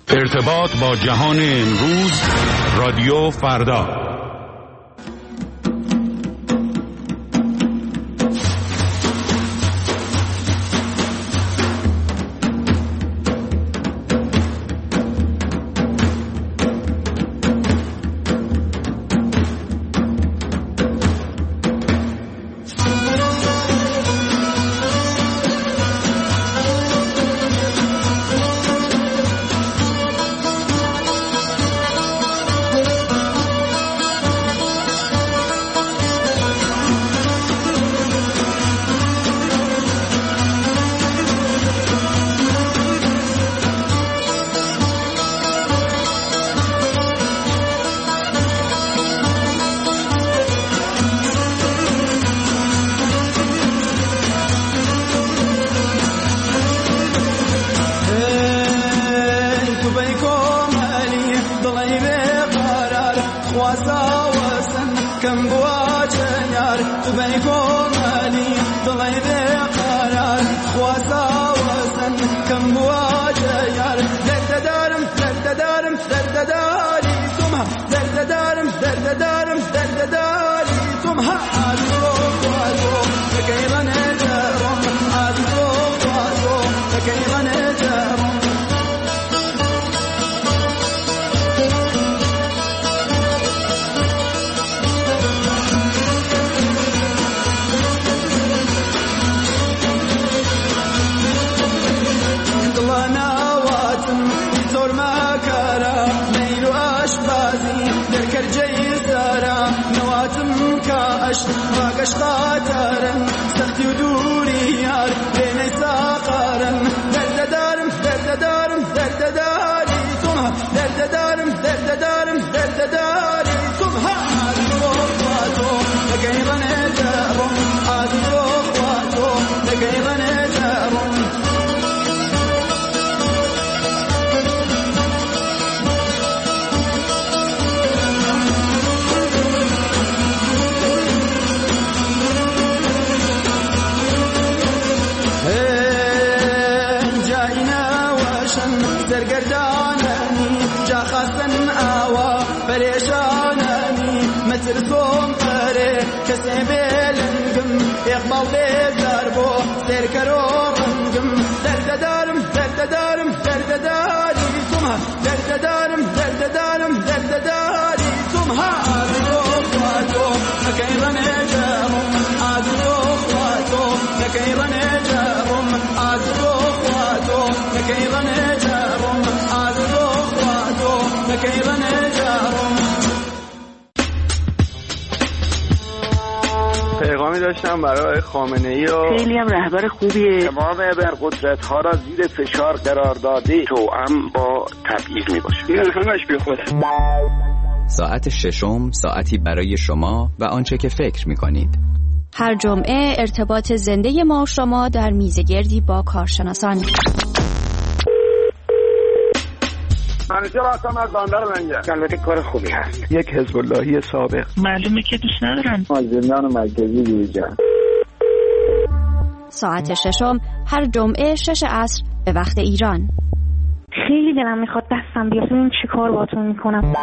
ارتباط با جهان امروز، رادیو فردا. پیغامی داشتم برای خامنه‌ای و خیلی هم رهبر خوبیه. تمام ابرقدرت‌ها را زیر فشار قرار داده توأم با تبعیض میباشه. این همش بی خوده. ساعت ششم، ساعتی برای شما و آنچه که فکر می‌کنید. هر جمعه ارتباط زنده ما و شما در میزگردی با کارشناسان. منیجر هستم از بندر لنگر. البته کار خوبی هست. یک حزب اللهی سابق. معلومه که دوست ندارن. زندان مرکزی دیوجان. ساعت ششم هر جمعه 6 عصر به وقت ایران. خیلی دلم میخواد دستم بیاد ببینم چی کار باهاتون میکنم.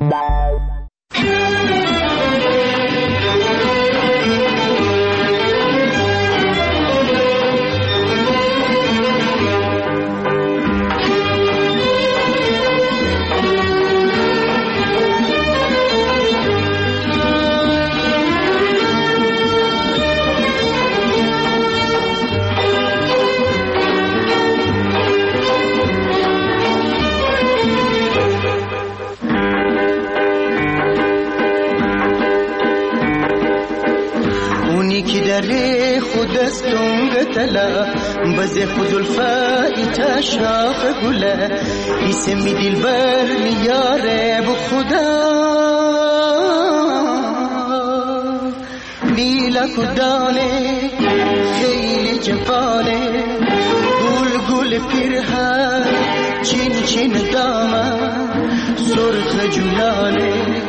کی در خود است دونگتلا بز خود الفایت شاخ گله اسم دلبر میاره بو خدا لیلا کدانه خیلی جفانه گل گل پیرهن چین چین دامن سرخ جولانه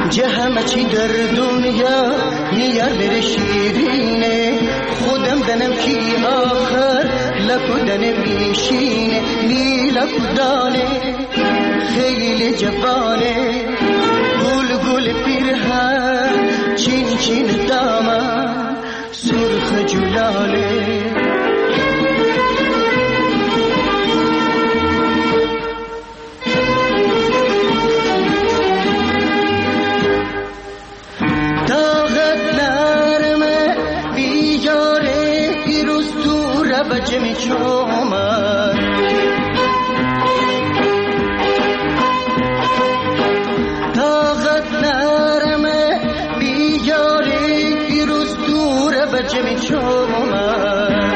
جه همه چی در دنیا میار بره شیرینه خودم دنم کی آخر لکو دنم میشینه می لکو دانه خیلی جوانه گل گل پیرهن چین چین دامن سرخ جلاله بجمی چومن طاقت نرمه بیاری پیروز دوره بجمی چومن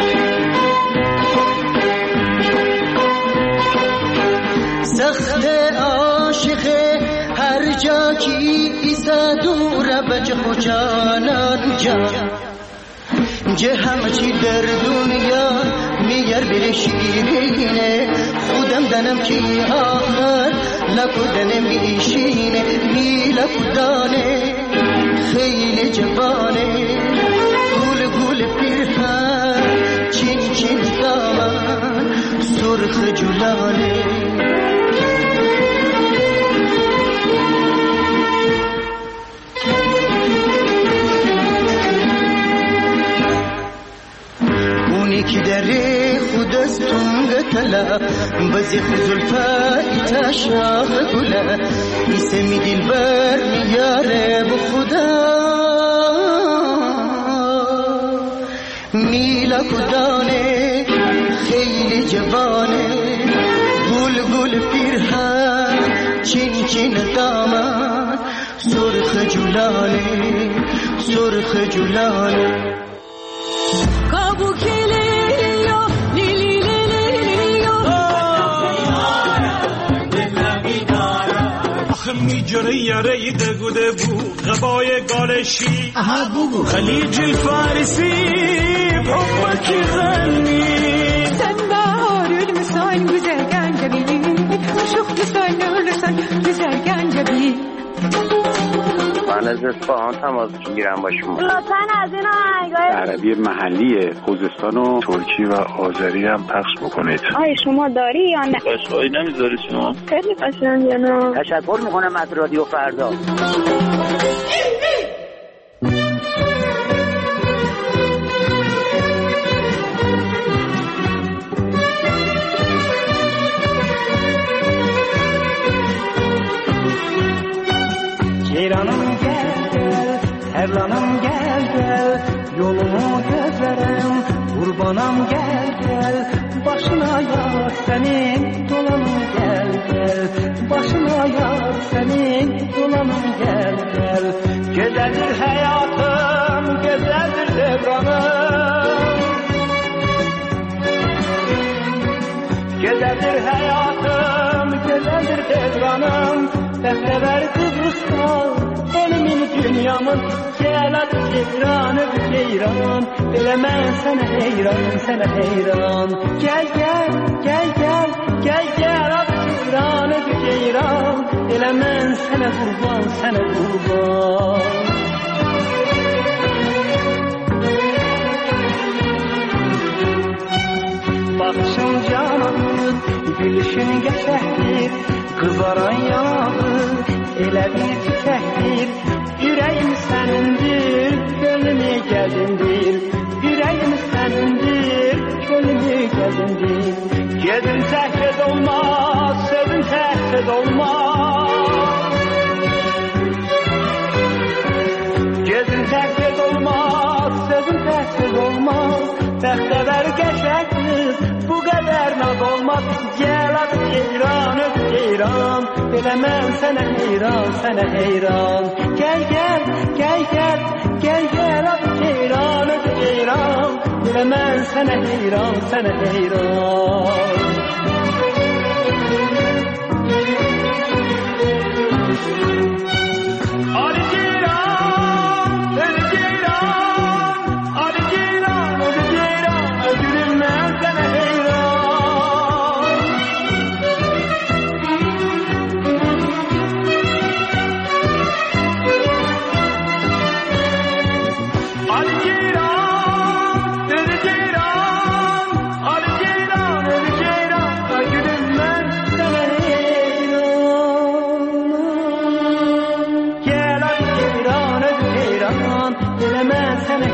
سخت عاشقه هر جا کی ایسا دوره بج خوشانان جان جه همه چی در دنیا میار بره شیرینه خودم دنم کی آخر لکو دنم میشینه می لکو دانه خیلی جوانه گل گل پیرهن چین چین دامن سرخ جلانه کی دره خود از تونگ تلا بزی خزلفا ایتا شاخ گلا ایسه می دل بر میاره بخدا میلا کدانه خیلی جوانه گل گل پیرهن چین چین دامن سرخ جلانه سرخ جلانه میجره یاره دگوده بود غبای گالشی خلیج الفارسی بحبك يغني sen baharül müsayn güzel gencebi aşık müsayn ölürsen güzel gencebi من از اصفهان تماس میگیرم با شما لطفاً از این آهنگای عربی محلی خوزستان و ترکی و آذری هم پخش بکنید. آیا شما داری یا نه؟ قشقایی نمیذاری شما؟ خیلی قشنگه نه؟ تشکر میکنم از رادیو فردا. Ceyranım gel gel, Erlanım gel gel, yolumu gözlerim, kurbanım gel gel, başına yar senin, dolanım gel gel, başına yar senin, dolanım gel gel. Güzeldir hayatım, güzeldir devranım, güzeldir hayatım, güzeldir devranım. Beklever Kıbrıs'ta elimin dünyamın gel hadi ceyran öp ceyran bilemem sana heyran sana heyran gel gel gel gel gel gel hadi ceyran öp ceyran bilemem sana kurban sana kurban bakışın cananır gülüşün geçerdir kızaran yanağır elə bir çiçəkdir yüreğim sənindir gönlümü gəzindir yüreğim sənindir gönlümü gəzindir gezin təhked olmaz sözün təhked olmaz gezin təhked olmaz sözün təhked olmaz bəxtəvər qəşəng qız bu qədər naz olmaz gəl hadi ceyran öp ceyran bilemem sana heyran gel gel gel gel gel gel hadi ceyran öp ceyran bilemem sana heyran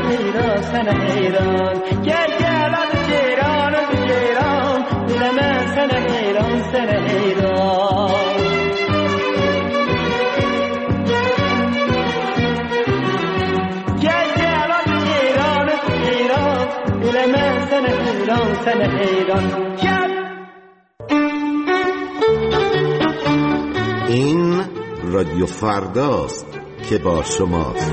حیران سن حیران گل گلان جیران و جیران دل من سن حیران سن حیران گل گلان جیران و جیران دل من سن حیران سن حیران. این رادیو فرداست که با شماست.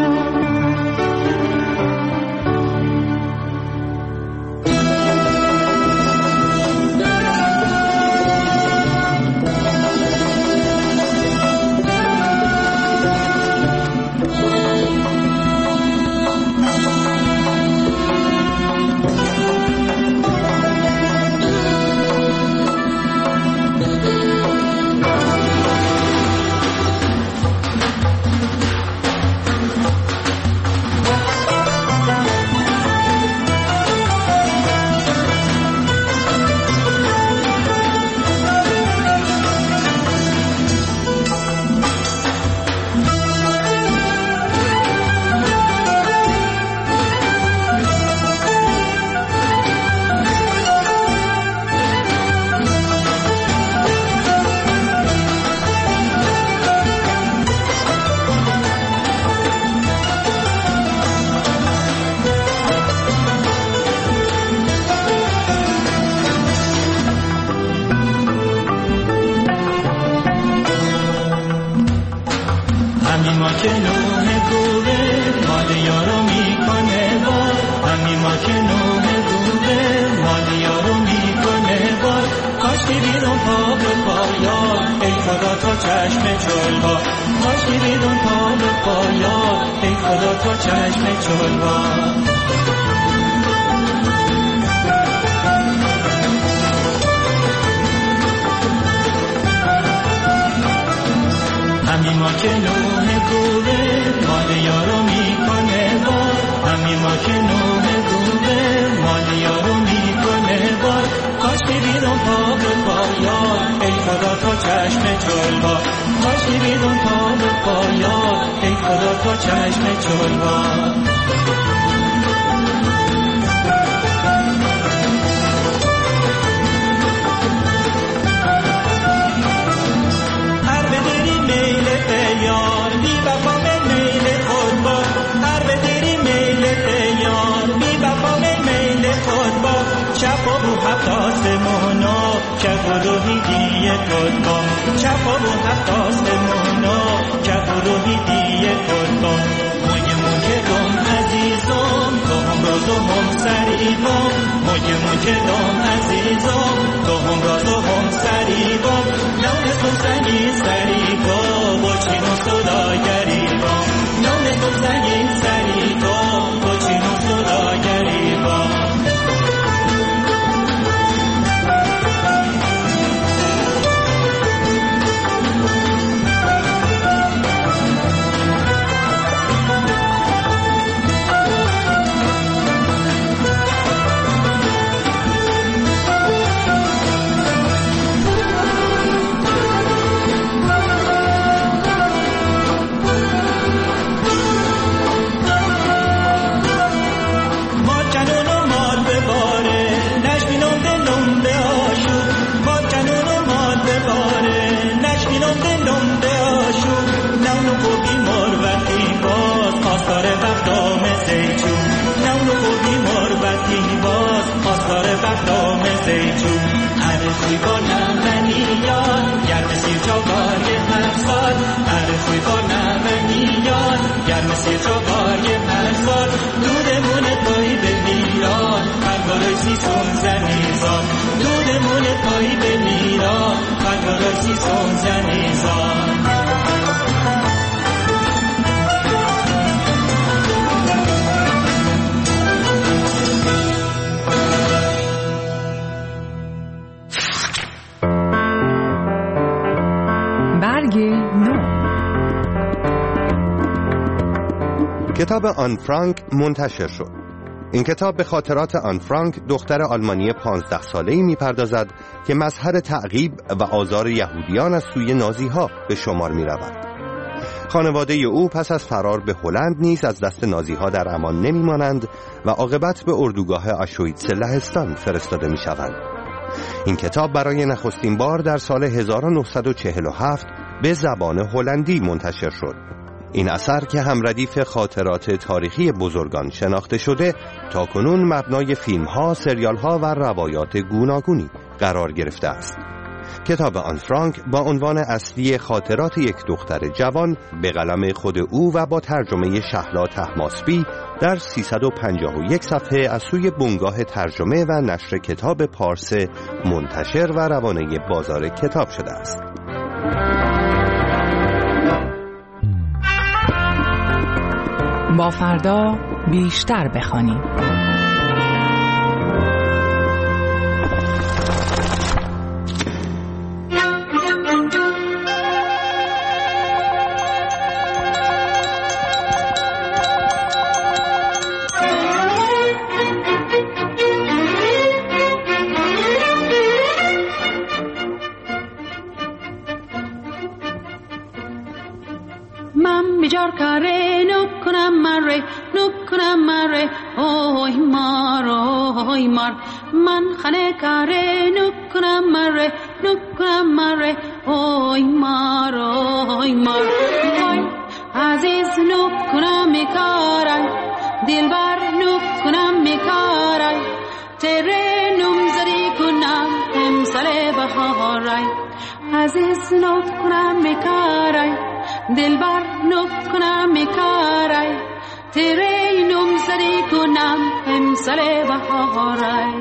کتاب آن فرانک منتشر شد. این کتاب به خاطرات آن فرانک، دختر آلمانی 15 ساله‌ای می‌پردازد که مظهر تعقیب و آزار یهودیان از سوی نازی‌ها به شمار می‌رود. خانواده او پس از فرار به هلند نیز از دست نازی‌ها در امان نمی‌مانند و عاقبت به اردوگاه آشویتس لهستان فرستاده می‌شوند. این کتاب برای نخستین بار در سال 1947 به زبان هلندی منتشر شد. این اثر که هم ردیف خاطرات تاریخی بزرگان شناخته شده، تاکنون مبنای فیلم‌ها، سریال‌ها و روایات گوناگونی قرار گرفته است. کتاب آن فرانک با عنوان اصلی خاطرات یک دختر جوان به قلم خود او و با ترجمه شهلا طهماسبی در 351 صفحه از سوی بنگاه ترجمه و نشر کتاب پارس منتشر و روانه بازار کتاب شده است. با فردا بیشتر بخوانیم. من بیجار کاره نکنم مره اوی مار من خانه کاره نکنم مره اوی مار وای عزیز نکنم کارای دلبر نکنم کارای تره نمزری کنم امسال بهارای عزیز نکنم کارای دلبر نکنم کارای تره نمزری کنم امسال بهارای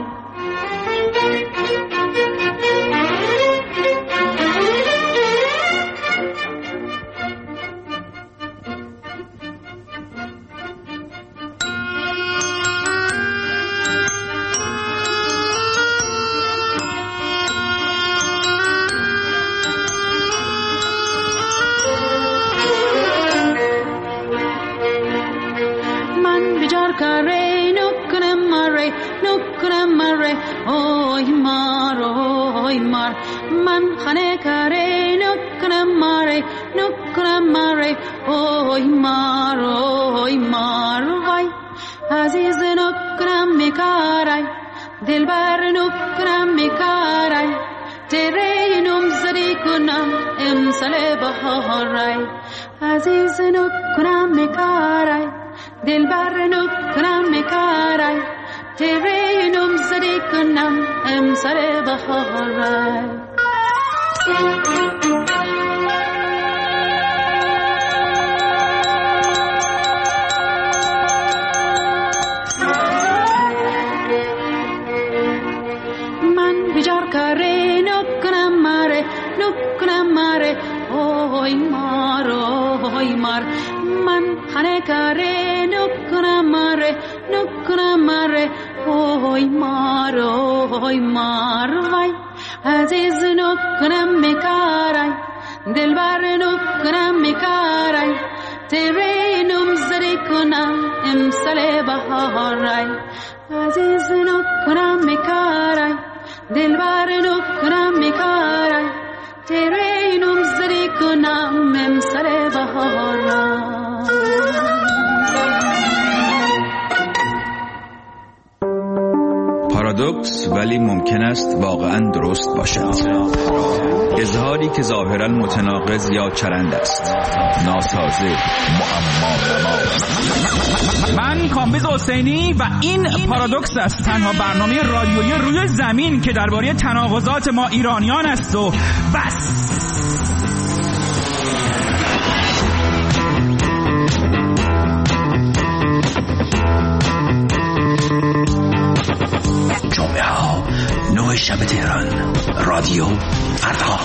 اوی مار من خانه کاره نکنم ماره اوی مار وای عزیز نکنم میکارای دلبر نکنم میکارای تره نمزری کنم امسال بهارای عزیز نکنم میکارای دلبر نکنم میکارای تره نمزری کنم امسال بهارای من بیجار کاره نکنم ماره اوی مار من خانه کاره نکنم ماره اوی مار وای عزیز نکنم میکارای دلبر نکنم میکارای تره نمزری کنم امسال بهارای عزیز نکنم میکارای دلبر نکنم میکارای تره نمزری کنم امسال بهارای. پارادوکس ولی ممکن است واقعا درست باشد. اظهاری که ظاهرا متناقض یا چرند است، ناسازه، معما. من کامبیز حسینی و این پارادوکس است، تنها برنامه رادیویی روی زمین که درباره تناقضات ما ایرانیان است و بس. جمعه ها 9 شب تهران، رادیو فردا.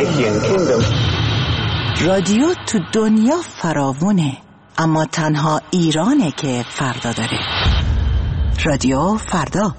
رادیو تو دنیا فراوونه، اما تنها ایرانه که فردا داره. رادیو فردا.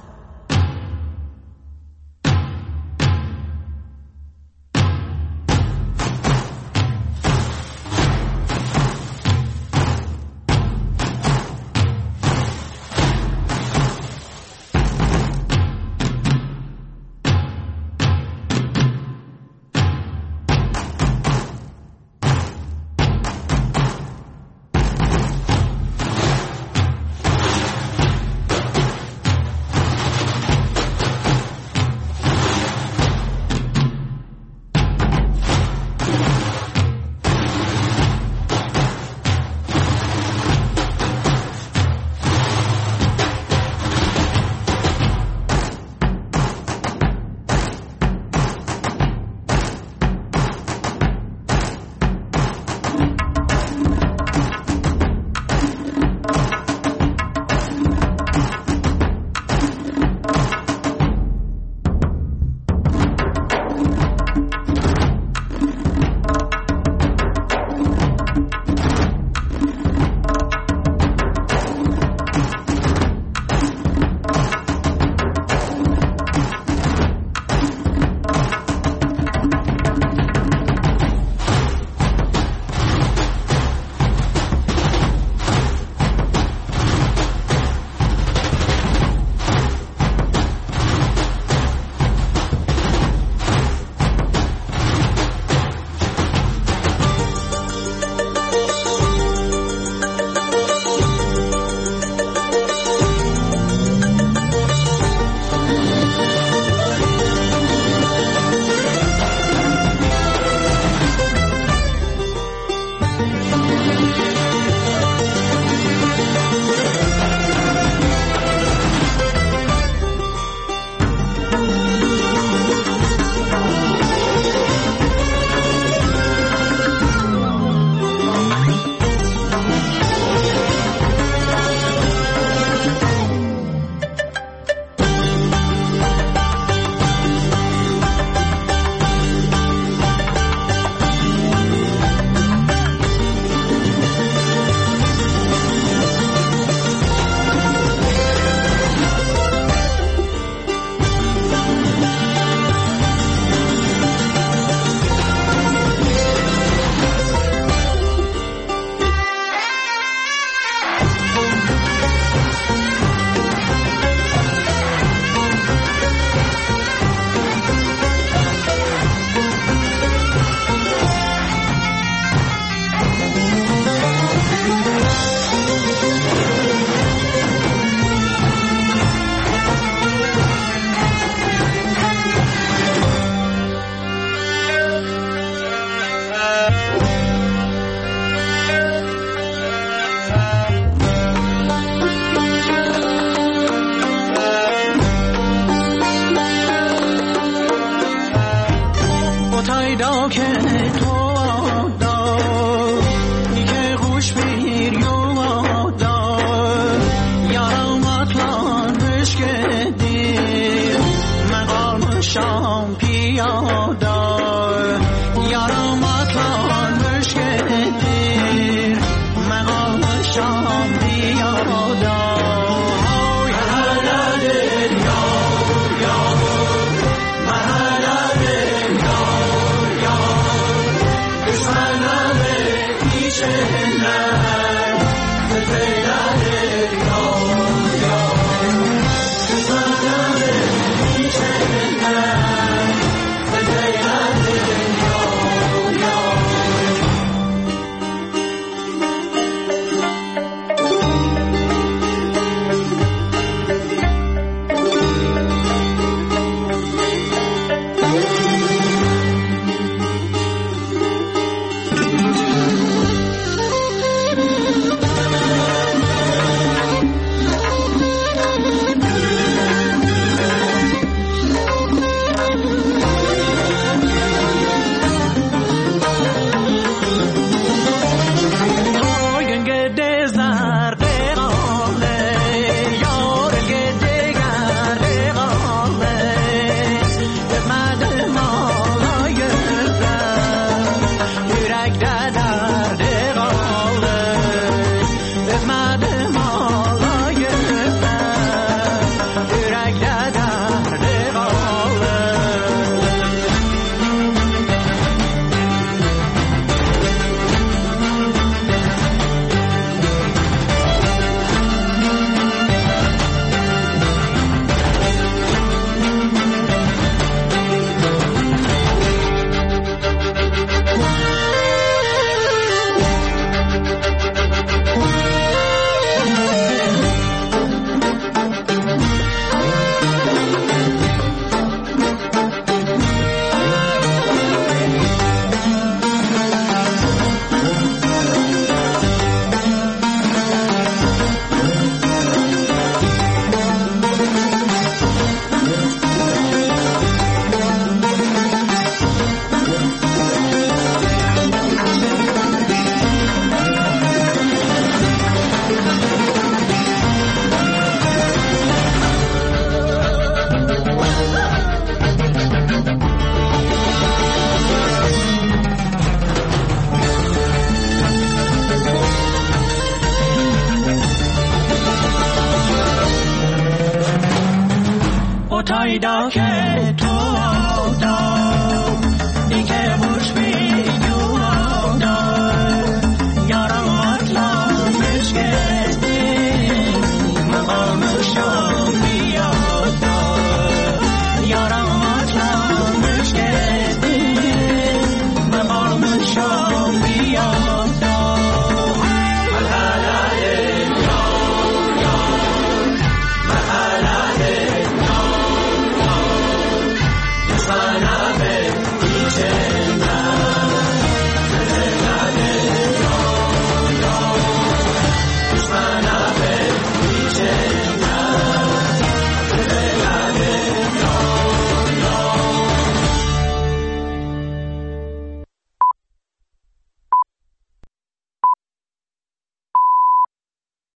پیدا کرد